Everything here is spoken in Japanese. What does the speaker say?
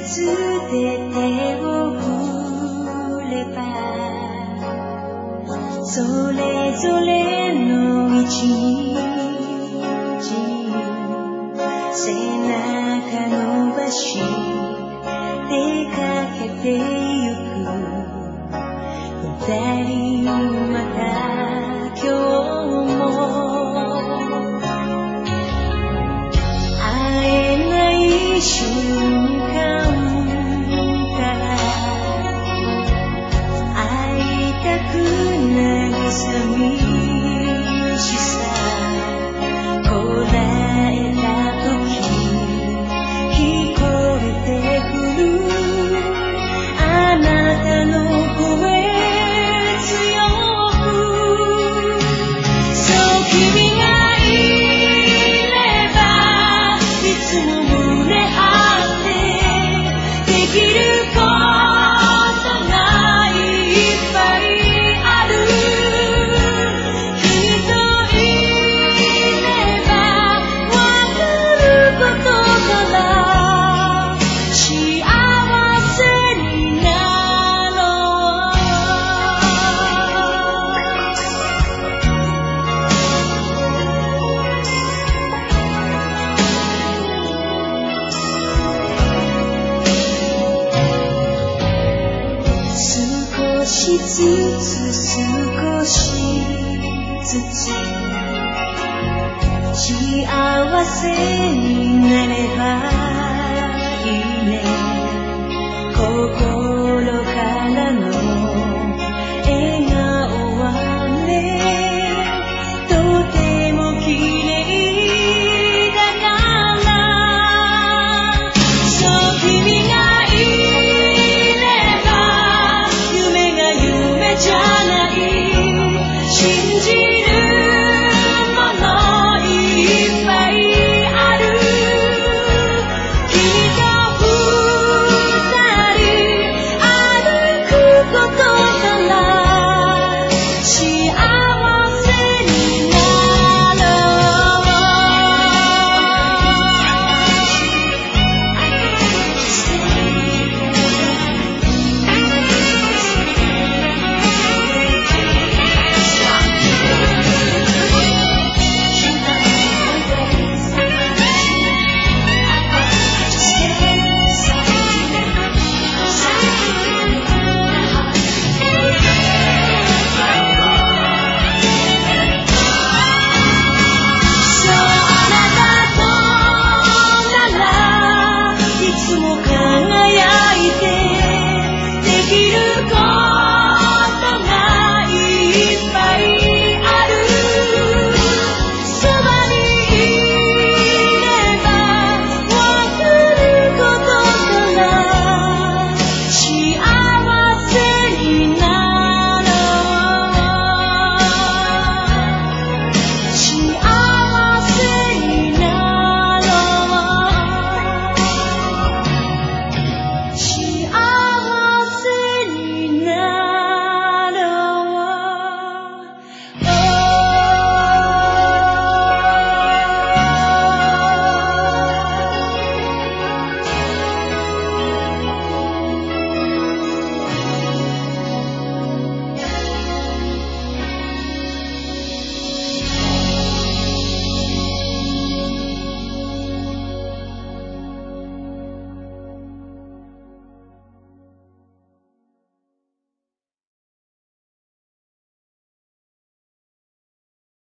つで手を振ればそれぞれの一日背中伸ばし出かけてゆく二人また今日も会えない瞬間から会いたく慰みしさこらえた時聞こえてくるあなたの声強くそう君がいればいつも胸張ってできることがいっぱいある君といればわかることから幸せになろう少しずつ少しずつ幸せになれば